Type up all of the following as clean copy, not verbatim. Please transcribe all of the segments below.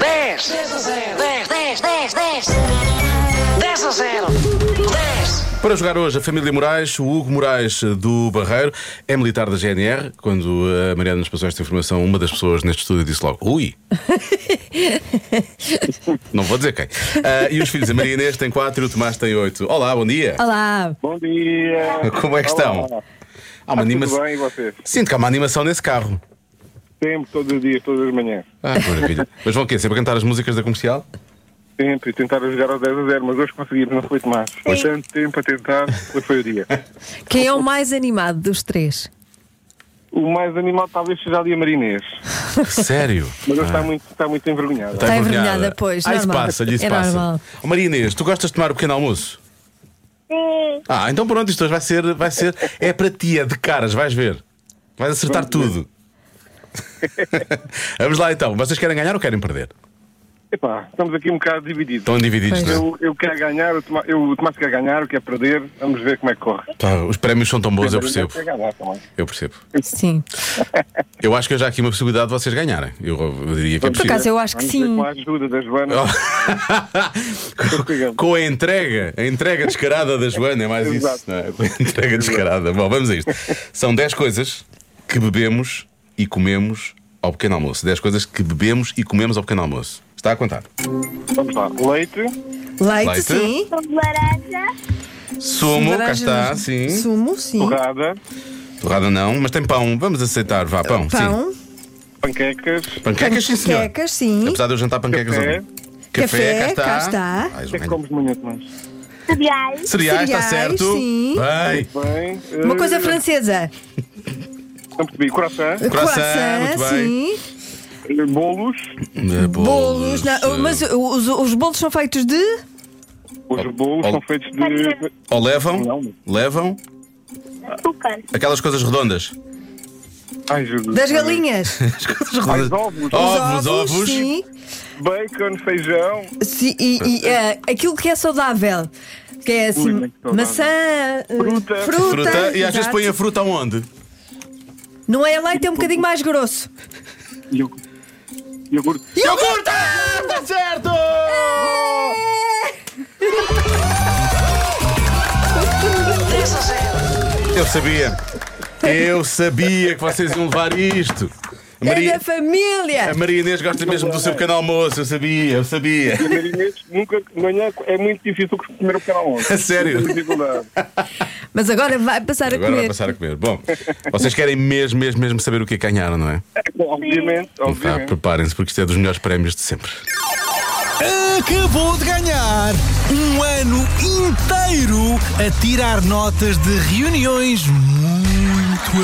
10. 10, 10, 10, 10. 10 a 0. 10. Para jogar hoje, a família Moraes, o Hugo Moraes do Barreiro é militar da GNR. Quando a Mariana nos passou esta informação, uma das pessoas neste estúdio disse logo: ui! Não vou dizer quem. E os filhos, a Maria Inês tem 4 e o Tomás tem 8. Olá, bom dia. Olá. Bom dia. Como é que estão? Olá. Há uma animação. Tudo bem, e vocês? Sinto que há uma animação nesse carro. Sempre, todos os dias, todas as manhãs. Que maravilha. Mas vão o quê? Sempre a cantar as músicas da comercial? Sempre, tentar jogar ao 10 a 0, mas hoje conseguimos, não foi Tomás. Foi tanto tempo a tentar, hoje foi o dia. Quem é o mais animado dos três? O mais animal talvez seja ali a Marinês, Sério? mas ele está muito envergonhado. Está envergonhada, pois, Isso normal. passa-lhe, isso É passa. normal. Oh, Maria Inês, tu gostas de tomar o pequeno almoço? Sim. Então pronto, isto hoje vai ser. É para ti, é de caras, vais ver. Vais acertar tudo. Vamos lá então. Vocês querem ganhar ou querem perder? Epá, estamos aqui um bocado divididos. Estão divididos, Pois. não é? Eu quero ganhar, o Tomás quer ganhar, eu quero perder, vamos ver como é que corre. Tá, os prémios são tão bons, eu percebo. Quer ganhar também. Eu percebo. Sim. Eu acho que já há aqui uma possibilidade de vocês ganharem. Eu diria que é Por possível. acaso eu acho que Vamos ver sim. com a ajuda da Joana. Com a entrega descarada da Joana, é mais Exato. isso. Não é? Com a entrega descarada. Bom, vamos a isto. São 10 coisas que bebemos e comemos ao pequeno almoço. 10 coisas que bebemos e comemos ao pequeno almoço. Está a contar? Vamos lá, leite, Leite, sim. Com laranja. Sumo, cá Laranja, está, sim. Sumo, sim. torrada, Torrada não, mas tem pão. Vamos aceitar, vá, pão. Sim. Pão. panquecas, Panquecas, sim, senhor. Panquecas, sim. Apesar de eu jantar panquecas Café. ontem. Café, cá está. o que é que comes de manhã, Tomás? Cereais. Cereais, está Cereais, certo. sim. Bem. Bem, Uma coisa francesa. não percebi, croissant, Croissant, muito bem. sim. bolos, Bolos. Não, mas os bolos são feitos de. os bolos são feitos de... Ou levam, Não. levam Açúcar. aquelas coisas redondas. Ai, Jesus. Das galinhas. As coisas Ai, redondas. ovos, Ovos. Sim. bacon, feijão. Sim, e aquilo que é saudável. Que é assim, muito saudável. maçã, Fruta. Fruta. E às vezes exato. põe a fruta aonde? Não é leite, é um bocadinho mais grosso. Iogurte. Iogurte! Está certo! Eu sabia que vocês iam levar isto. A É Maria, da família. a Maria Inês gosta mesmo do seu pequeno almoço. Eu sabia. E a Marinês nunca, de manhã é muito difícil comer o pequeno almoço. A sério? Tem dificuldade. Mas agora vai passar a Agora vai comer. passar a comer. Bom, vocês querem mesmo saber o que é que ganharam, não é? Obviamente, Preparem-se, porque isto é dos melhores prémios de sempre. Acabou de ganhar um ano inteiro a tirar notas de reuniões muito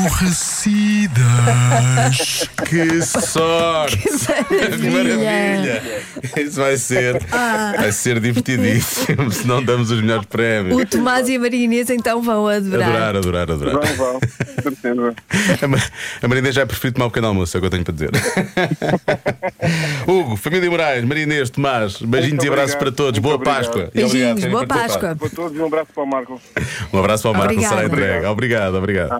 aborrecidas. Que sorte! Que maravilha. Isso vai ser divertidíssimo se não damos os melhores prémios. O Tomás e a Maria Inês então vão adorar. Adorar. Vão, com certeza. A Maria Inês já preferiu tomar um pequeno almoço, é o que eu tenho para dizer. Hugo, família Moraes, Maria Inês, Tomás, beijinhos Muito e abraços obrigado. para todos. Muito Boa obrigado. Páscoa. E Beijinhos, obrigado por terem boa participado. Páscoa. Para todos e um abraço para o Marco. Um abraço para o Marco, Obrigada. será entregue. Obrigado.